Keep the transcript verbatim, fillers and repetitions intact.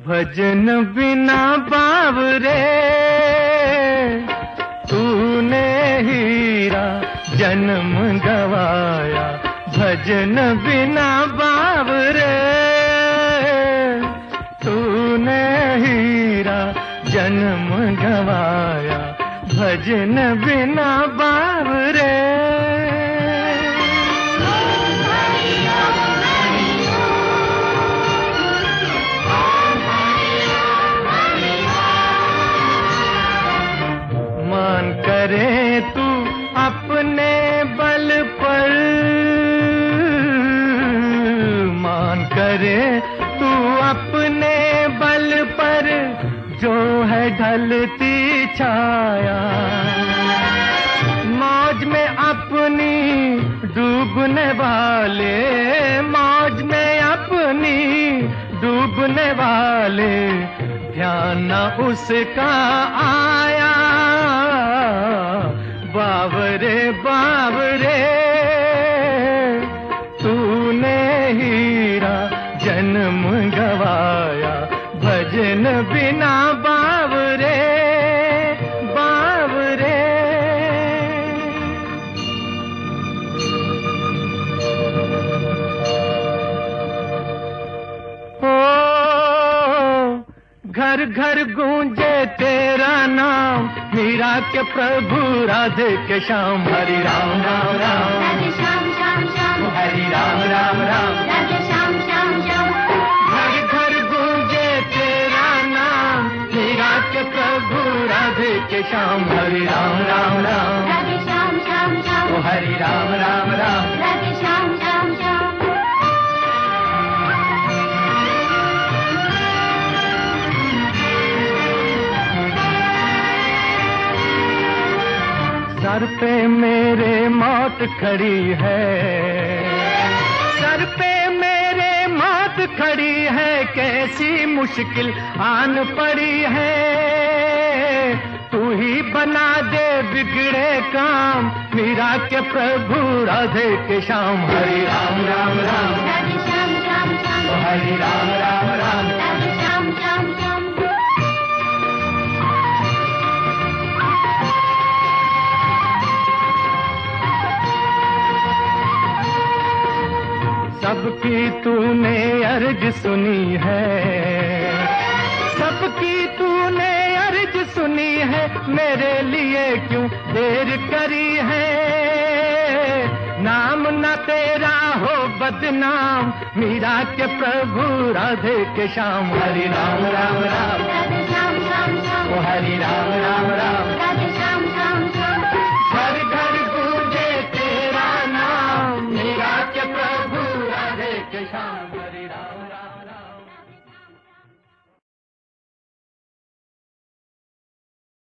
भजन बिना बावरे तूने हीरा जन्म गवाया। भजन बिना बावरे तूने हीरा जन्म गवाया। भजन बिना बावरे मान करे तू अपने बल पर, मान करे तू अपने बल पर जो है ढलती छाया। मौज में अपनी डूबने वाले, मौज में अपनी डूबने वाले ध्यान न उसका आया। बावरे बावरे तूने हीरा जन्म गवाया। भजन बिना बावरे बावरे ओ घर घर गूंजे तेरा नाम, मीरा के प्रभु राधे के श्याम। हरि राम राम राम राधे श्याम श्याम श्याम, हरि राम राम राम राधे श्याम श्याम श्याम। घर घर गूंजे तेरा नाम, मीरा के प्रभु राधे के श्याम। हरि राम राम राम राधे श्याम श्याम श्याम, हरि राम राम राम राधे श्याम श्याम श्याम। सर पे मेरे मौत खड़ी है, सर पे मेरे मौत खड़ी है। कैसी मुश्किल आन पड़ी है, तू ही बना दे बिगड़े काम। मीरा के प्रभु राधे के श्याम। हरि राम राम राम राधे श्याम श्याम श्याम, हरि राम राम राम राधे श्याम श्याम श्याम। सबकी तूने अर्ज सुनी है, सबकी तूने अर्ज सुनी है। मेरे लिए क्यों देर करी है, नाम न तेरा हो बदनाम। मीरा के प्रभु राधे के श्याम। हरि राम राम राम राधे श्याम श्याम श्याम, हरि राम राम राम राधे श्याम श्याम श्याम। घर घर गूंजे तेरा नाम, मीरा के प्रभु राधे के श्याम।